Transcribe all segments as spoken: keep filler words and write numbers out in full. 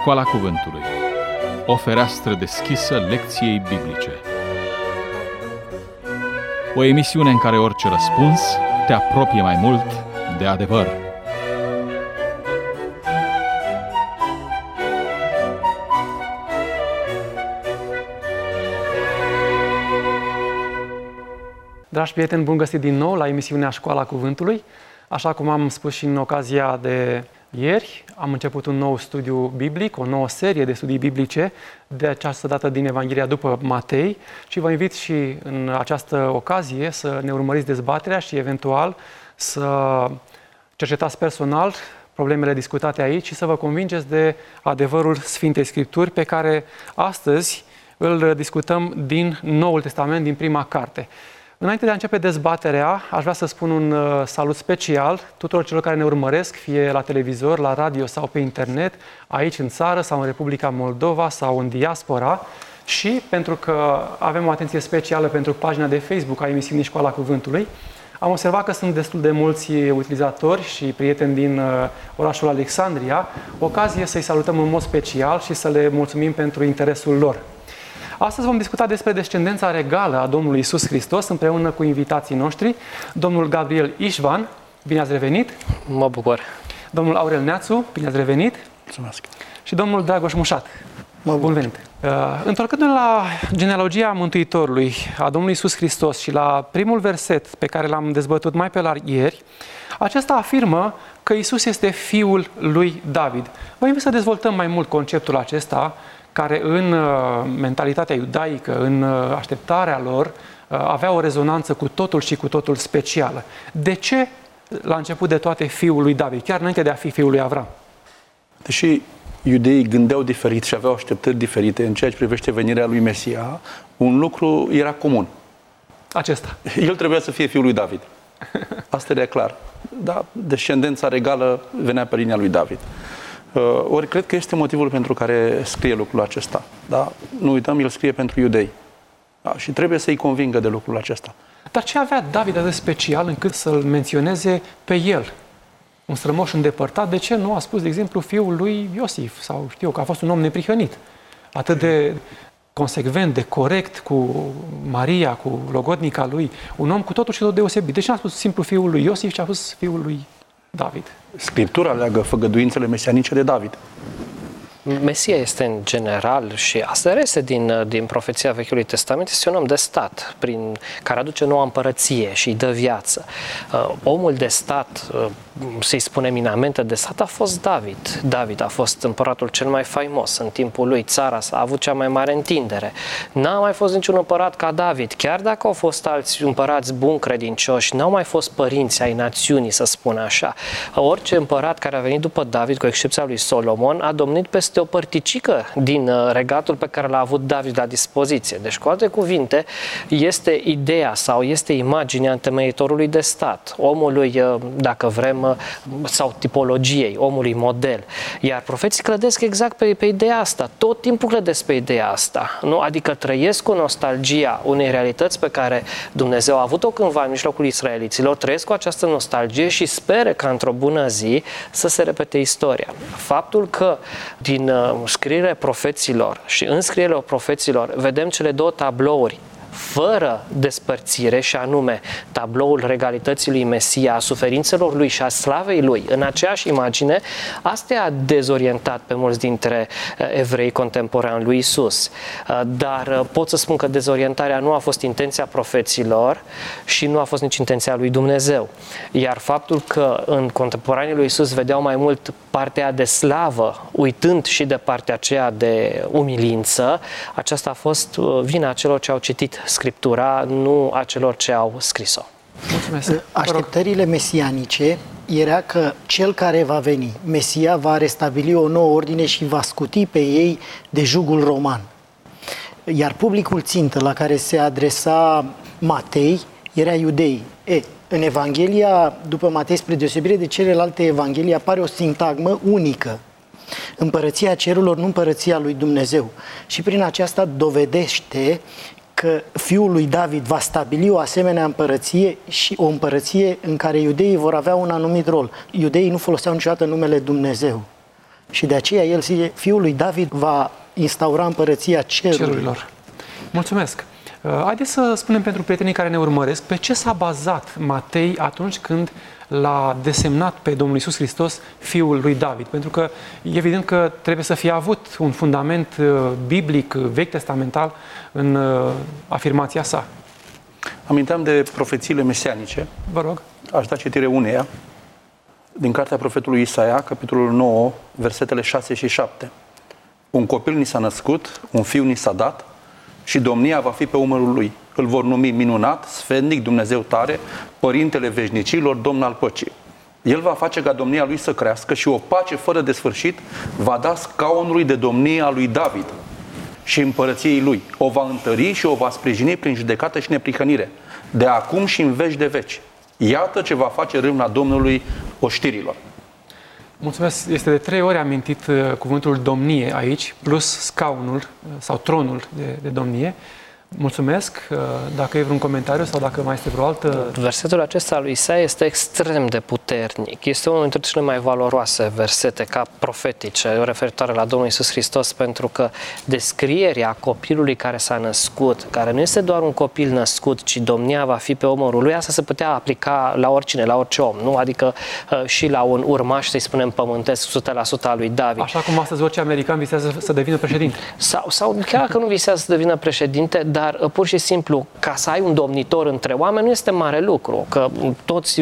Școala Cuvântului. O fereastră deschisă lecției biblice. O emisiune în care orice răspuns te apropie mai mult de adevăr. Dragi prieteni, bun găsit din nou la emisiunea Școala Cuvântului. Așa cum am spus și în ocazia de ieri, am început un nou studiu biblic, o nouă serie de studii biblice, de această dată din Evanghelia după Matei, și vă invit și în această ocazie să ne urmăriți dezbaterea și eventual să cercetați personal problemele discutate aici și să vă convingeți de adevărul Sfintei Scripturi, pe care astăzi îl discutăm din Noul Testament, din prima carte. Înainte de a începe dezbaterea, aș vrea să spun un salut special tuturor celor care ne urmăresc, fie la televizor, la radio sau pe internet, aici în țară sau în Republica Moldova sau în diaspora, și pentru că avem o atenție specială pentru pagina de Facebook a emisiunii Școala Cuvântului, am observat că sunt destul de mulți utilizatori și prieteni din orașul Alexandria, ocazie să-i salutăm în mod special și să le mulțumim pentru interesul lor. Astăzi vom discuta despre descendența regală a Domnului Iisus Hristos împreună cu invitații noștri, domnul Gabriel Ișvan, bine ați revenit! Mă bucur! Domnul Aurel Neațu, bine ați revenit! Mulțumesc! Și domnul Dragoș Mușat. Mă bun venit! Uh, Întorcându-ne la genealogia Mântuitorului, a Domnului Iisus Hristos, și la primul verset pe care l-am dezbătut mai pe larg ieri, acesta afirmă că Iisus este fiul lui David. Vă invit să dezvoltăm mai mult conceptul acesta, care în mentalitatea iudaică, în așteptarea lor, avea o rezonanță cu totul și cu totul specială. De ce, la început de toate, fiul lui David, chiar înainte de a fi fiul lui Avram? Deși iudeii gândeau diferit și aveau așteptări diferite în ceea ce privește venirea lui Mesia, un lucru era comun. Acesta. El trebuia să fie fiul lui David. Asta era clar. Da, descendența regală venea pe linia lui David. Uh, ori cred că este motivul pentru care scrie lucrul acesta. Da? Nu uităm, el scrie pentru iudei. Da? Și trebuie să-i convingă de lucrul acesta. Dar ce avea David atât special încât să-l menționeze pe el? Un strămoș îndepărtat, de ce nu a spus, de exemplu, fiul lui Iosif? Sau știu că a fost un om neprihănit. Atât de consecvent, de corect cu Maria, cu logodnica lui. Un om cu totul și tot deosebit. De ce n-a spus simplu fiul lui Iosif, ci a spus fiul lui David? Scriptura leagă făgăduințele mesianice de David. Mesia este în general, și asta este din, din profeția Vechiului Testament, este un om de stat, prin care aduce noua împărăție și îi dă viață. Uh, omul de stat, uh, să-i spunem inamente de stat, a fost David. David a fost împăratul cel mai faimos. În timpul lui țara a avut cea mai mare întindere. N-a mai fost niciun împărat ca David. Chiar dacă au fost alți împărați buni, credincioși, n-au mai fost părinți ai națiunii, să spun așa. Orice împărat care a venit după David, cu excepția lui Solomon, a domnit peste o părticică din regatul pe care l-a avut David la dispoziție. Deci, cu alte cuvinte, este ideea sau este imaginea întemeitorului de stat, omului, dacă vrem, sau tipologiei, omului model. Iar profeții clădesc exact pe, pe ideea asta. Tot timpul clădesc pe ideea asta. Nu? Adică trăiesc cu nostalgia unei realități pe care Dumnezeu a avut-o cândva în mijlocul israeliților, trăiesc cu această nostalgie și speră ca într-o bună zi să se repete istoria. Faptul că din scrierile profeților și în scrierile profeților vedem cele două tablouri fără despărțire, și anume tabloul regalității lui Mesia, a suferințelor lui și a slavei lui în aceeași imagine, asta a dezorientat pe mulți dintre evrei contemporani lui Isus. Dar pot să spun că dezorientarea nu a fost intenția profeților și nu a fost nici intenția lui Dumnezeu. Iar faptul că în contemporanii lui Isus vedeau mai mult partea de slavă, uitând și de partea aceea de umilință, aceasta a fost vina celor ce au citit Scriptura, nu a celor ce au scris-o. Mulțumesc. Așteptările mesianice era că cel care va veni, Mesia, va restabili o nouă ordine și va scuti pe ei de jugul roman. Iar publicul țintă la care se adresa Matei era iudei. E, în Evanghelia, după Matei, spre deosebire de celelalte evanghelii, apare o sintagmă unică. Împărăția cerurilor, nu împărăția lui Dumnezeu. Și prin aceasta dovedește că fiul lui David va stabili o asemenea împărăție, și o împărăție în care iudeii vor avea un anumit rol. Iudeii nu foloseau niciodată numele Dumnezeu. Și de aceea el zice, fiul lui David va instaura împărăția cerurilor. cerurilor. Mulțumesc! Haideți să spunem pentru prietenii care ne urmăresc pe ce s-a bazat Matei atunci când l-a desemnat pe Domnul Iisus Hristos fiul lui David. Pentru că e evident că trebuie să fie avut un fundament biblic, vechi testamental în afirmația sa. Aminteam de profețiile mesianice. Vă rog. Aș da citire uneia din cartea profetului Isaia, capitolul nouă, versetele șase și șapte. Un copil ni s-a născut, un fiu ni s-a dat și domnia va fi pe umărul lui. Îl vor numi minunat, sfetnic, Dumnezeu tare, Părintele veșnicilor, Domn al păcii. El va face ca domnia lui să crească și o pace fără de sfârșit va da scaunului de domnie a lui David și împărăției lui. O va întări și o va sprijini prin judecată și neprihănire, de acum și în veci de veci. Iată ce va face râvna Domnului oștirilor. Mulțumesc. Este de trei ori amintit uh, cuvântul domnie aici, plus scaunul uh, sau tronul de, de domnie. Mulțumesc. Uh, dacă e vreun comentariu sau dacă mai este vreo altă... Versetul acesta al lui Isaia este extrem de puternic. Este unul dintre cele mai valoroase versete ca profetice referitoare la Domnul Iisus Hristos, pentru că descrierea copilului care s-a născut, care nu este doar un copil născut, ci domnia va fi pe omorul lui, asta se putea aplica la oricine, la orice om, nu? Adică uh, și la un urmaș, să-i spunem, pământesc, o sută la sută al lui David. Așa cum astăzi orice american visează să devină președinte. Sau, sau chiar că nu visează să devină președinte, dar pur și simplu, ca să ai un domnitor între oameni, nu este mare lucru, că toți,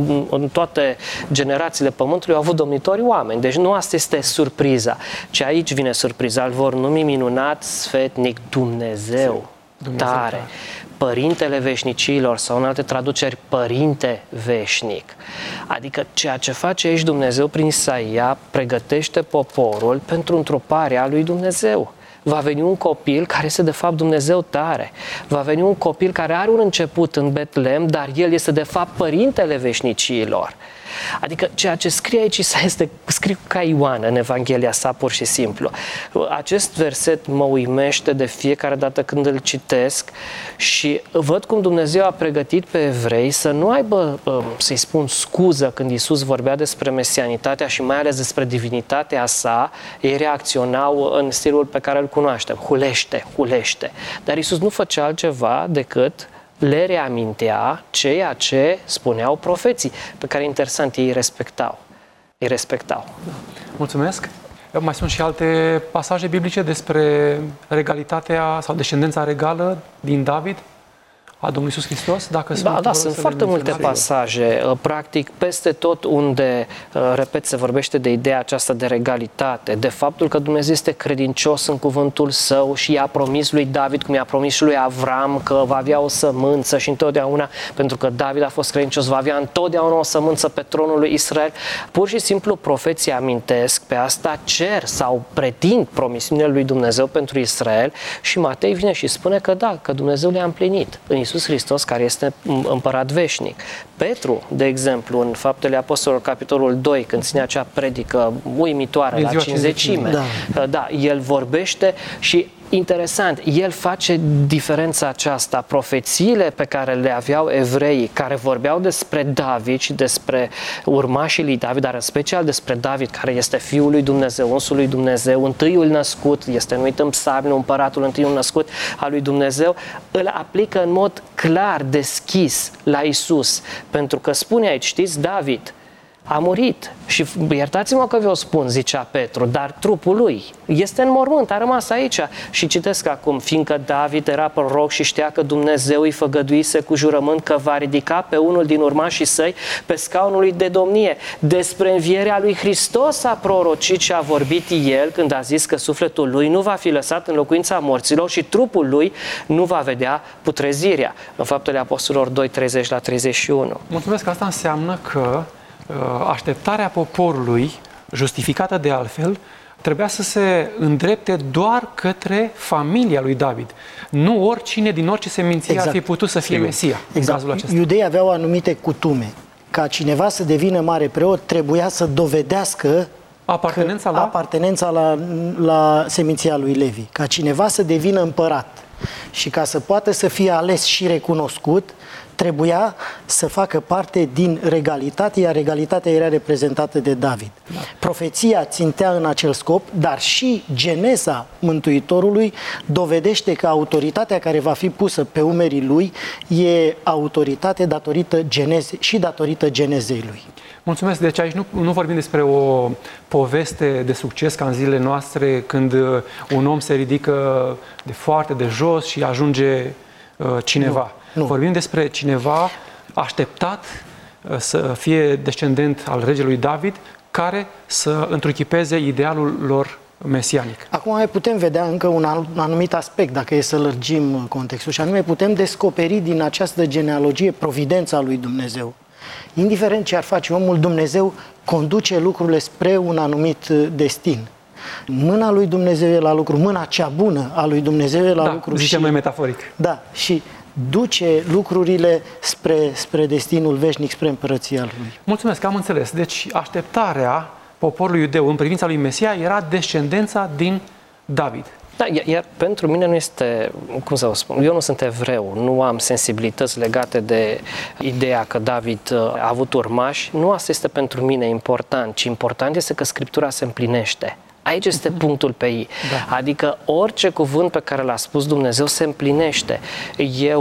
în toate generațiile Pământului au avut domnitori oameni, deci nu asta este surpriza, ci aici vine surpriza, îl vor numi minunat, sfetnic, Dumnezeu, Dumnezeu tare, tare, Părintele veșnicilor, sau în alte traduceri, Părinte veșnic. Adică ceea ce face aici Dumnezeu prin Isaia, pregătește poporul pentru întruparea lui Dumnezeu. Va veni un copil care este de fapt Dumnezeu tare. Va veni un copil care are un început în Betlehem, dar el este de fapt Părintele veșnicilor. Adică ceea ce scrie aici este scris ca Ioan în Evanghelia sa, pur și simplu. Acest verset mă uimește de fiecare dată când îl citesc și văd cum Dumnezeu a pregătit pe evrei să nu aibă, să-i spun, scuză când Iisus vorbea despre mesianitatea și mai ales despre divinitatea sa. Ei reacționau în stilul pe care îl cunoaștem, hulește, hulește. Dar Iisus nu făcea altceva decât le reamintea ceea ce spuneau profeții, pe care, interesant, ei respectau. Îi respectau. Mulțumesc. Mai sunt și alte pasaje biblice despre regalitatea sau descendența regală din David, a Domnului Iisus Hristos? Dacă da, sunt, da, sunt foarte multe pasaje. Practic, peste tot unde, repet, se vorbește de ideea aceasta de regalitate, de faptul că Dumnezeu este credincios în cuvântul Său și i-a promis lui David, cum i-a promis și lui Avram, că va avea o sămânță și întotdeauna, pentru că David a fost credincios, va avea întotdeauna o sămânță pe tronul lui Israel. Pur și simplu, profeții amintesc pe asta, cer sau pretind promisiunile lui Dumnezeu pentru Israel și Matei vine și spune că da, că Dumnezeu le-a împlinit în Iisus Hristos, care este împărat veșnic. Petru, de exemplu, în Faptele Apostolilor, capitolul doi, când ține acea predică uimitoare la cincizecime, da. da, el vorbește și interesant, el face diferența aceasta. Profețiile pe care le aveau evreii, care vorbeau despre David și despre urmașii lui David, dar în special despre David, care este Fiul lui Dumnezeu, Unsul lui Dumnezeu, întâiul născut, este numit în psalmi împăratul întâiul născut al lui Dumnezeu, îl aplică în mod clar, deschis la Iisus. Pentru că spune aici, știți, David a murit și iertați-mă că vi-o spun, zicea Petru, dar trupul lui este în mormânt, a rămas aici. Și citesc acum, fiindcă David era proroc și știa că Dumnezeu îi făgăduise cu jurământ că va ridica pe unul din urmașii săi pe scaunul lui de domnie. Despre învierea lui Hristos a prorocit și a vorbit el când a zis că sufletul lui nu va fi lăsat în locuința morților și trupul lui nu va vedea putrezirea. În Faptele Apostolilor doi, treizeci la treizeci și unu. Mulțumesc că asta înseamnă că așteptarea poporului, justificată de altfel, trebuia să se îndrepte doar către familia lui David. Nu oricine din orice seminție exact. Ar fi putut să fie Sigur. Mesia. Exact. În cazul Iudeii aveau anumite cutume. Ca cineva să devină mare preot, trebuia să dovedească apartenența, la... apartenența la, la seminția lui Levi. Ca cineva să devină împărat și ca să poată să fie ales și recunoscut, trebuia să facă parte din regalitate, iar regalitatea era reprezentată de David. Da. Profeția țintea în acel scop, dar și geneza Mântuitorului dovedește că autoritatea care va fi pusă pe umerii lui e autoritate datorită geneze, și datorită genezei lui. Mulțumesc. Deci aici nu, nu vorbim despre o poveste de succes ca în zilele noastre, când un om se ridică de foarte de jos și ajunge uh, cineva. Nu, nu. Vorbim despre cineva așteptat uh, să fie descendent al regelui David, care să întruchipeze idealul lor mesianic. Acum mai putem vedea încă un anumit aspect, dacă e să lărgim contextul, și anume putem descoperi din această genealogie providența lui Dumnezeu. Indiferent ce ar face omul, Dumnezeu conduce lucrurile spre un anumit destin. Mâna lui Dumnezeu e la lucru, mâna cea bună a lui Dumnezeu e la da, lucru. Zicem mai metaforic. Da, și duce lucrurile spre, spre destinul veșnic, spre împărăția lui. Mulțumesc, am înțeles. Deci așteptarea poporului iudeu în privința lui Mesia era descendența din David. Da, iar pentru mine nu este, cum să vă spun, eu nu sunt evreu, nu am sensibilități legate de ideea că David a avut urmași, nu asta este pentru mine important, ci important este că Scriptura se împlinește. Aici este punctul pe I. Da. Adică orice cuvânt pe care l-a spus Dumnezeu se împlinește. Eu,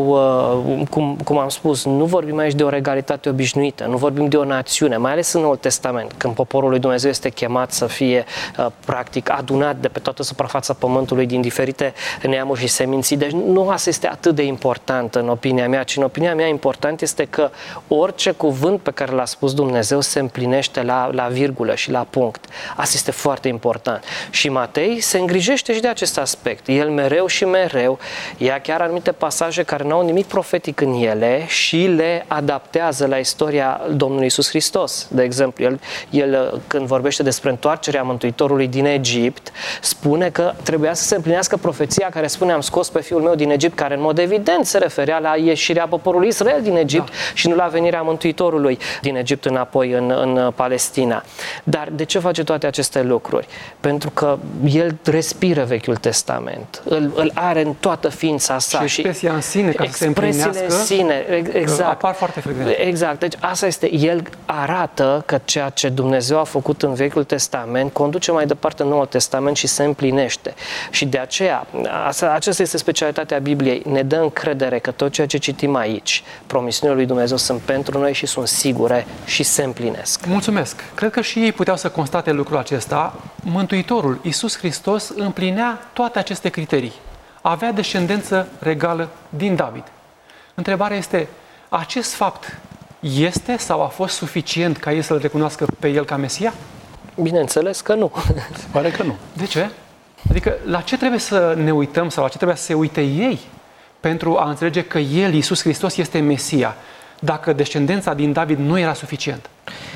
cum, cum am spus, nu vorbim aici de o regalitate obișnuită, nu vorbim de o națiune, mai ales în Noul Testament, când poporul lui Dumnezeu este chemat să fie practic adunat de pe toată suprafața pământului din diferite neamuri și seminții. Deci nu asta este atât de important în opinia mea, ci în opinia mea important este că orice cuvânt pe care l-a spus Dumnezeu se împlinește la, la virgulă și la punct. Asta este foarte important. Și Matei se îngrijește și de acest aspect. El mereu și mereu ia chiar anumite pasaje care nu au nimic profetic în ele și le adaptează la istoria Domnului Iisus Hristos. De exemplu, el, el când vorbește despre întoarcerea Mântuitorului din Egipt, spune că trebuia să se împlinească profeția care spune: am scos pe fiul meu din Egipt, care în mod evident se referea la ieșirea poporului Israel din Egipt, da, și nu la venirea Mântuitorului din Egipt înapoi în, în Palestina. Dar de ce face toate aceste lucruri? Pentru că el respiră Vechiul Testament, îl, îl are în toată ființa sa. Și expresia în sine, ca să se împlinească, în sine, exact, apar foarte frecvent. Exact, deci asta este, el arată că ceea ce Dumnezeu a făcut în Vechiul Testament conduce mai departe în Noul Testament și se împlinește. Și de aceea, asta, aceasta este specialitatea Bibliei, ne dă încredere că tot ceea ce citim aici, promisiunile lui Dumnezeu sunt pentru noi și sunt sigure și se împlinesc. Mulțumesc! Cred că și ei puteau să constate lucrul acesta. Mântuitorul, Iisus Hristos, împlinea toate aceste criterii. Avea descendență regală din David. Întrebarea este, acest fapt este sau a fost suficient ca ei să-L recunoască pe El ca Mesia? Bineînțeles că nu. Se pare că nu. De ce? Adică la ce trebuie să ne uităm sau la ce trebuie să se uite ei pentru a înțelege că El, Iisus Hristos, este Mesia, dacă descendența din David nu era suficient?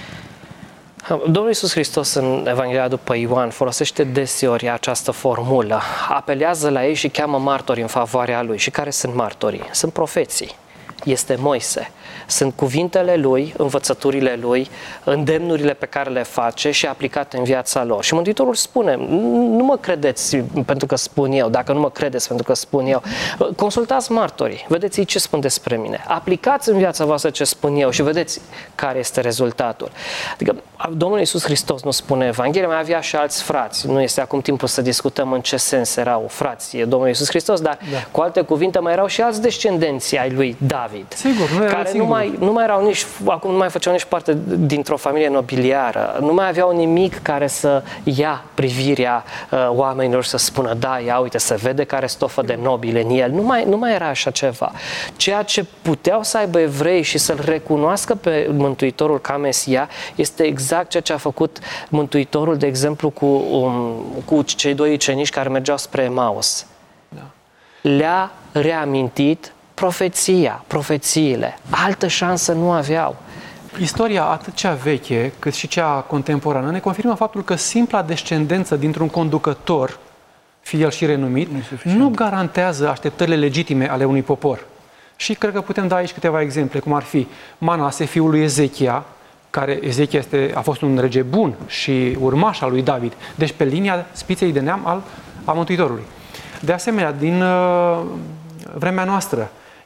Domnul Iisus Hristos în Evanghelia după Ioan folosește deseori această formulă. Apelează la ei și cheamă martori în favoarea lui. Și care sunt martorii? Sunt profeții. Este Moise. Sunt cuvintele lui, învățăturile lui, îndemnurile pe care le face și aplicate în viața lor. Și Mântuitorul spune: nu mă credeți pentru că spun eu, dacă nu mă credeți pentru că spun eu, consultați martorii, vedeți ce spun despre mine, aplicați în viața voastră ce spun eu și vedeți care este rezultatul. Adică Domnul Iisus Hristos nu spune: Evanghelia mai avea și alți frați. Nu este acum timpul să discutăm în ce sens erau frați Domnul Iisus Hristos, dar da, cu alte cuvinte mai erau și alți descendenți ai lui David. Sigur, nu care nu mai, nu mai erau nici, acum nu mai făceau nici parte dintr-o familie nobiliară, nu mai aveau nimic care să ia privirea uh, oamenilor și să spună: da, ia uite, se vede care stofă de nobile în el. Nu mai, nu mai era așa ceva. Ceea ce puteau să aibă evrei și să-L recunoască pe Mântuitorul ca Mesia este exact ceea ce a făcut Mântuitorul, de exemplu, cu, um, cu cei doi ucenici care mergeau spre Emaus. Da. Le-a reamintit profeția, profețiile. Altă șansă nu aveau. Istoria, atât cea veche, cât și cea contemporană, ne confirmă faptul că simpla descendență dintr-un conducător, fie el și renumit, nu, nu garantează așteptările legitime ale unui popor. Și cred că putem da aici câteva exemple, cum ar fi Manase, fiul lui Ezechia, care Ezechia este, a fost un rege bun și urmaș al lui David, deci pe linia spiței de neam al, al Mântuitorului. De asemenea, din uh, vremea noastră,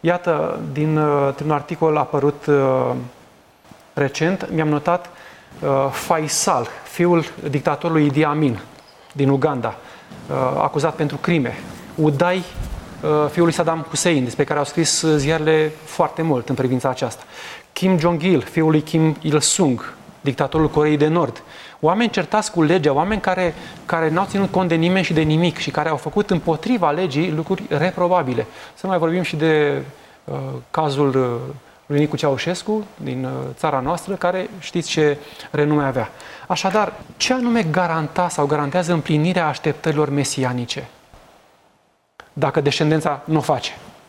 Iată, din, din un articol apărut uh, recent, mi-am notat uh, Faisal, fiul dictatorului Idi Amin din Uganda, uh, acuzat pentru crime. Uday, uh, fiul lui Saddam Hussein, despre care au scris ziarele foarte mult în privința aceasta. Kim Jong-il, fiul lui Kim Il-sung, dictatorul Coreei de Nord. Oameni certați cu legea, oameni care, care n-au ținut cont de nimeni și de nimic și care au făcut împotriva legii lucruri reprobabile. Să nu mai vorbim și de uh, cazul uh, lui Nicu Ceaușescu din uh, țara noastră, care știți ce renume avea. Așadar, ce anume garanta sau garantează împlinirea așteptărilor mesianice dacă descendența nu o face?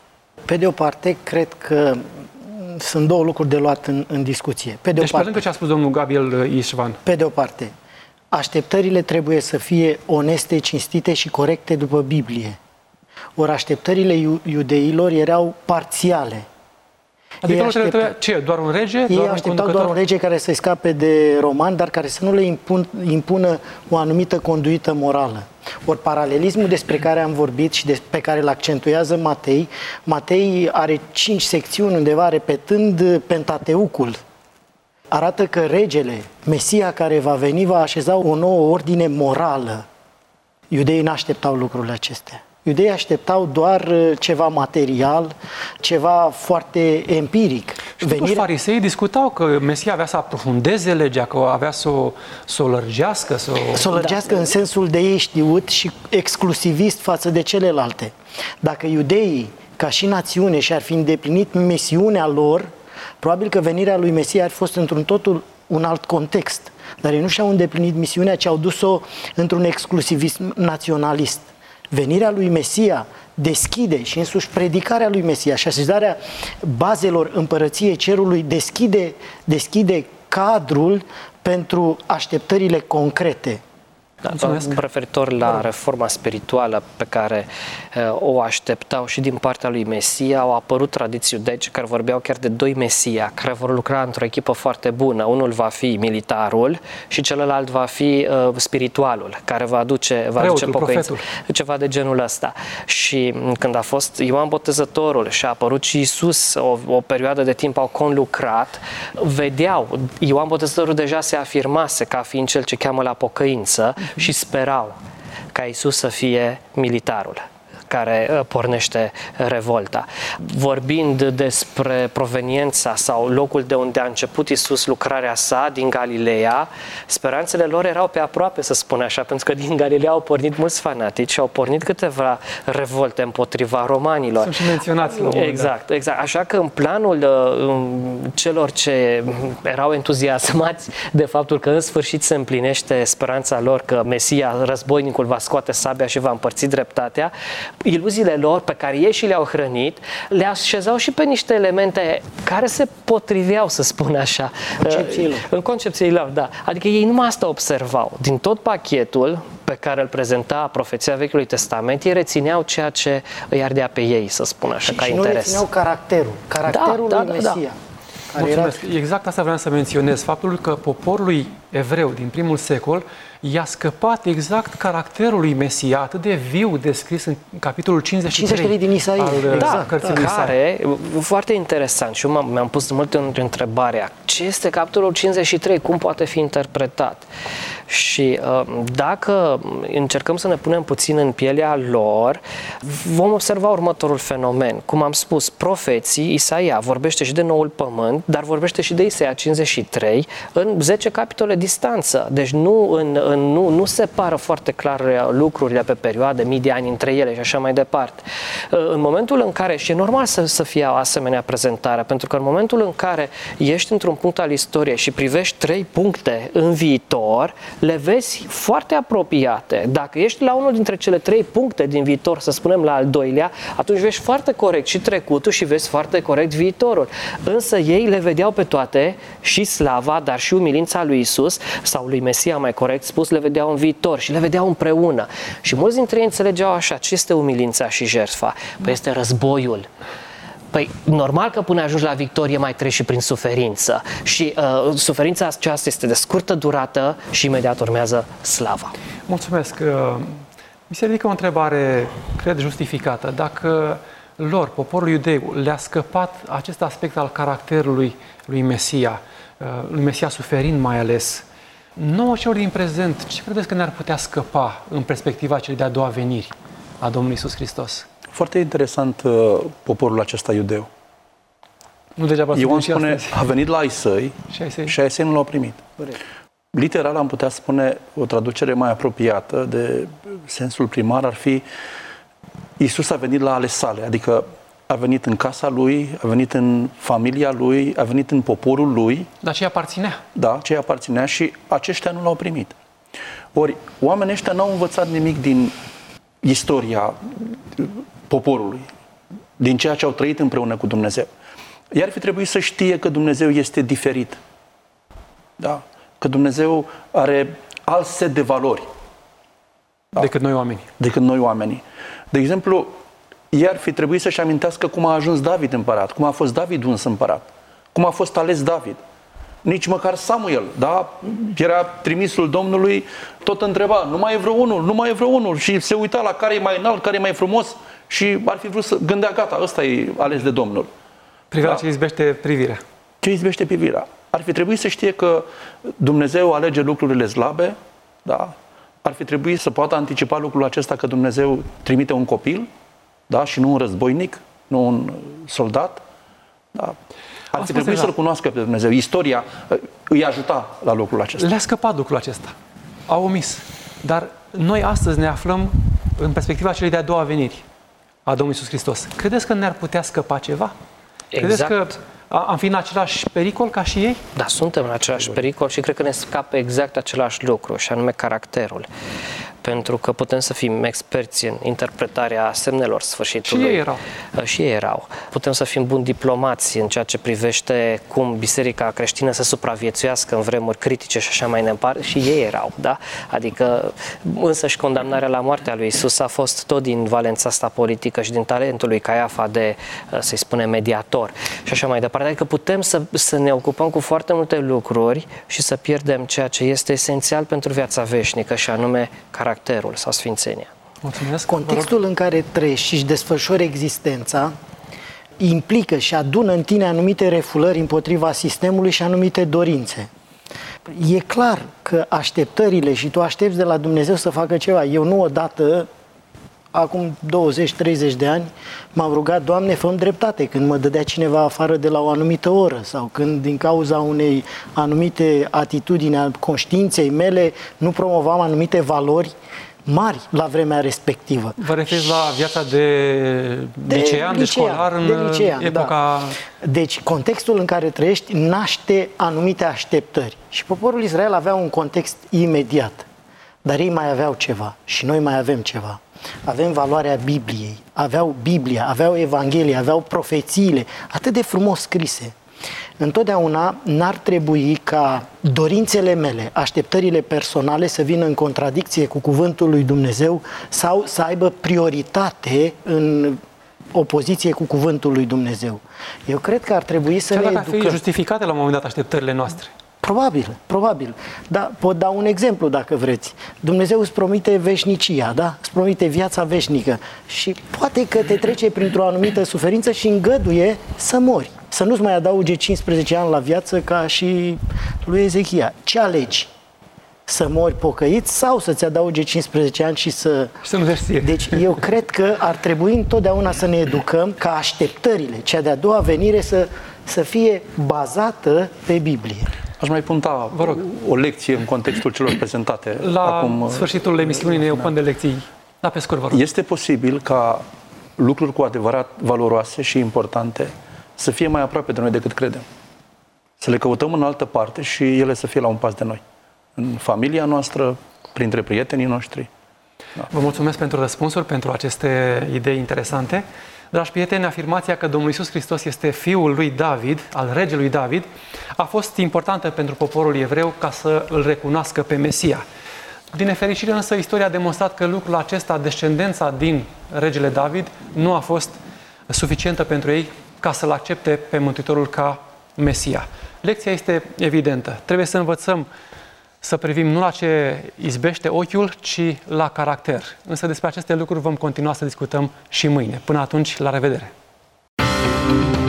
Pe de o parte, cred că sunt două lucruri de luat în, în discuție. Pe de deci, o parte, pe lângă ce a spus domnul Gabriel Ișvan. Pe de o parte, așteptările trebuie să fie oneste, cinstite și corecte după Biblie. Ori așteptările iudeilor erau parțiale. Adică nu trebuia, ce, doar un rege? Ei doar așteptau un doar un rege care să scape de romani, dar care să nu le impun, impună o anumită conduită morală. Ori paralelismul despre care am vorbit și de, pe care îl accentuează Matei, Matei are cinci secțiuni undeva repetând Pentateucul. Arată că regele, Mesia care va veni, va așeza o nouă ordine morală. Iudeii n-așteptau lucrurile acestea. Iudeii așteptau doar ceva material, ceva foarte empiric. Și totuși farisei discutau că Mesia avea să aprofundeze legea, că avea să o, să o lărgească. Să o, să o lărgească da. În sensul de ei știut și exclusivist față de celelalte. Dacă iudeii, ca și națiune, și-ar fi îndeplinit misiunea lor, probabil că venirea lui Mesia ar fi fost într-un totul un alt context. Dar ei nu și-au îndeplinit misiunea, ci au dus-o într-un exclusivism naționalist. Venirea lui Mesia deschide și însuși predicarea lui Mesia și așezarea bazelor împărăției cerului deschide, deschide cadrul pentru așteptările concrete. Da, referitor la reforma spirituală pe care uh, o așteptau și din partea lui Mesia, au apărut tradiții iudeice care vorbeau chiar de doi Mesia, care vor lucra într-o echipă foarte bună. Unul va fi militarul și celălalt va fi uh, spiritualul, care va aduce, va aduce pocăință. Ceva de genul ăsta. Și când a fost Ioan Botezătorul și a apărut și Iisus, o, o perioadă de timp au conlucrat, vedeau, Ioan Botezătorul deja se afirmase ca fiind cel ce cheamă la pocăință, și sperau ca Iisus să fie militarul care pornește revolta. Vorbind despre proveniența sau locul de unde a început Iisus lucrarea sa, din Galileea, speranțele lor erau pe aproape, să spun așa, pentru că din Galileea au pornit mulți fanatici și au pornit câteva revolte împotriva romanilor. Sunt și menționați la Exact, exact. Așa că în planul uh, celor ce erau entuziasmați de faptul că în sfârșit se împlinește speranța lor că Mesia, războinicul, va scoate sabia și va împărți dreptatea, iluziile lor pe care ei și le-au hrănit, le așezau și pe niște elemente care se potriveau, să spun așa. Concepțiile. În concepțiile lor, da. Adică ei numai asta observau. Din tot pachetul pe care îl prezenta profeția Vechiului Testament, ei rețineau ceea ce îi ardea pe ei, să spun așa, și, ca și interes. nu rețineau caracterul. Caracterul da, lui da, Mesia. Da. Mulțumesc. Exact asta vreau să menționez. Faptul că poporului evreu din primul secol i-a scăpat exact caracterul lui Mesia, atât de viu descris în capitolul cincizeci și trei, cincizeci și trei din Isaia. Al, da, cărții da, lui care, foarte interesant, și eu mi-am pus multe întrebarea, ce este capitolul cincizeci și trei, cum poate fi interpretat? Și dacă încercăm să ne punem puțin în pielea lor, vom observa următorul fenomen. Cum am spus, profeții, Isaia vorbește și de noul pământ, dar vorbește și de Isaia cincizeci și trei în zece capitole distanță. Deci nu, în, în, nu, nu separă foarte clar lucrurile pe perioade, mii de ani între ele și așa mai departe. În momentul în care, și e normal să, să fie o asemenea prezentare, pentru că în momentul în care ești într-un punct al istoriei și privești trei puncte în viitor, le vezi foarte apropiate. Dacă ești la unul dintre cele trei puncte din viitor, să spunem la al doilea, atunci vezi foarte corect și trecutul și vezi foarte corect viitorul. Însă ei le vedeau pe toate, și slava, dar și umilința lui Isus, sau lui Mesia, mai corect spus, le vedeau în viitor și le vedeau împreună. Și mulți dintre ei înțelegeau așa, ce este umilința și jertfa? Păi este războiul. Păi, normal că până ajungi la victorie mai treci și prin suferință. Și uh, suferința aceasta este de scurtă durată și imediat urmează slava. Mulțumesc. Mi se ridică o întrebare, cred, justificată. Dacă lor, poporul iudeu, le-a scăpat acest aspect al caracterului lui Mesia, lui Mesia suferind mai ales. Nouă celor din prezent, ce credeți că ne-ar putea scăpa în perspectiva celei de-a doua veniri a Domnului Iisus Hristos? Foarte interesant uh, poporul acesta iudeu. Nu degeaba Eu am spune, astăzi. A venit la ai săi și ai săi, și ai săi nu l-au primit. Corect. Literal am putea spune, o traducere mai apropiată de sensul primar ar fi: Iisus a venit la ale sale, adică a venit în casa lui, a venit în familia lui, a venit în poporul lui. Dar ce aparținea. Da, ce aparținea și aceștia nu l-au primit. Ori, oamenii ăștia n-au învățat nimic din istoria poporului, din ceea ce au trăit împreună cu Dumnezeu. Iar fi trebuit să știe că Dumnezeu este diferit. Da? Că Dumnezeu are alt set de valori. Da? Decât noi oamenii. Decât noi oamenii. De exemplu, iar fi trebuit să-și amintească cum a ajuns David împărat, cum a fost David uns împărat, cum a fost ales David. Nici măcar Samuel, da? Era trimisul Domnului, tot întreba, nu mai e vreo unul, nu mai e vreo unul, și se uita la care e mai înalt, care e mai frumos și ar fi vrut să gândea, gata, ăsta e ales de Domnul. Privirea da? Ce izbește privirea. Ce izbește privirea. Ar fi trebuit să știe că Dumnezeu alege lucrurile slabe, da? Ar fi trebuit să poată anticipa lucrul acesta, că Dumnezeu trimite un copil, da? Și nu un războinic, nu un soldat, da? Ar fi trebuit să-L cunoască pe Dumnezeu. Istoria îi ajuta la lucrul acesta. Le-a scăpat lucrul acesta. Au omis. Dar noi astăzi ne aflăm în perspectiva celei de-a doua veniri a Domnului Iisus Hristos. Credeți că ne-ar putea scăpa ceva? Exact. Credeți că am fi în același pericol ca și ei? Da, suntem în același pericol și cred că ne scapă exact același lucru, și anume caracterul. Pentru că putem să fim experți în interpretarea semnelor sfârșitului. Și ei erau. Și ei erau. Putem să fim buni diplomați în ceea ce privește cum biserica creștină să supraviețuiască în vremuri critice și așa mai departe. Și ei erau, da? Adică însăși condamnarea la moartea lui Iisus a fost tot din valența asta politică și din talentul lui Caiafa de, să-i spunem, mediator și așa mai departe. Adică putem să, să ne ocupăm cu foarte multe lucruri și să pierdem ceea ce este esențial pentru viața veșnică, și anume caracterul sau sfințenia. Mulțumesc. Contextul în care trăiești și își desfășori existența implică și adună în tine anumite refulări împotriva sistemului și anumite dorințe. E clar că așteptările, și tu aștepți de la Dumnezeu să facă ceva. Eu nu odată, acum douăzeci treizeci de ani, m-am rugat: Doamne, fă-mi dreptate, când mă dădea cineva afară de la o anumită oră sau când din cauza unei anumite atitudini a conștiinței mele nu promovam anumite valori mari la vremea respectivă. Vă referiți la viața de, de licean, de, de școlar în de licean, epoca... Da. Deci contextul în care trăiești naște anumite așteptări. Și poporul Israel avea un context imediat. Dar ei mai aveau ceva și noi mai avem ceva. Avem valoarea Bibliei, aveau Biblia, aveau Evanghelia, aveau profețiile, atât de frumos scrise. Întotdeauna n-ar trebui ca dorințele mele, așteptările personale să vină în contradicție cu cuvântul lui Dumnezeu sau să aibă prioritate în opoziție cu cuvântul lui Dumnezeu. Eu cred că ar trebui să Chiar ne dacă educăm. ar fi justificate la un moment dat așteptările noastre. Probabil, probabil. Dar pot da un exemplu dacă vreți. Dumnezeu îți promite veșnicia, da? Îți promite viața veșnică și poate că te trece printr-o anumită suferință și îngăduie să mori. Să nu-ți mai adauge cincisprezece ani la viață ca și lui Ezechia. Ce alegi? Să mori pocăit sau să-ți adauge cincisprezece ani și să... Și să nu vezi. Deci eu cred că ar trebui întotdeauna să ne educăm ca așteptările, cea de-a doua venire, să, să fie bazată pe Biblie. Aș mai punta, vă rog, o lecție în contextul celor prezentate. La acum, sfârșitul emisiunii ne ocupăm de lecții. Da, pe scurt, vă rog. Este posibil ca lucruri cu adevărat valoroase și importante să fie mai aproape de noi decât credem. Să le căutăm în altă parte și ele să fie la un pas de noi. În familia noastră, printre prietenii noștri. Da. Vă mulțumesc pentru răspunsuri, pentru aceste idei interesante. Dragi prieteni, afirmația că Domnul Iisus Hristos este Fiul lui David, al regelui David, a fost importantă pentru poporul evreu ca să îl recunoască pe Mesia. Din nefericire însă, istoria a demonstrat că lucrul acesta, descendența din regele David, nu a fost suficientă pentru ei ca să-L accepte pe Mântuitorul ca Mesia. Lecția este evidentă. Trebuie să învățăm să privim nu la ce izbește ochiul, ci la caracter. Însă despre aceste lucruri vom continua să discutăm și mâine. Până atunci, la revedere!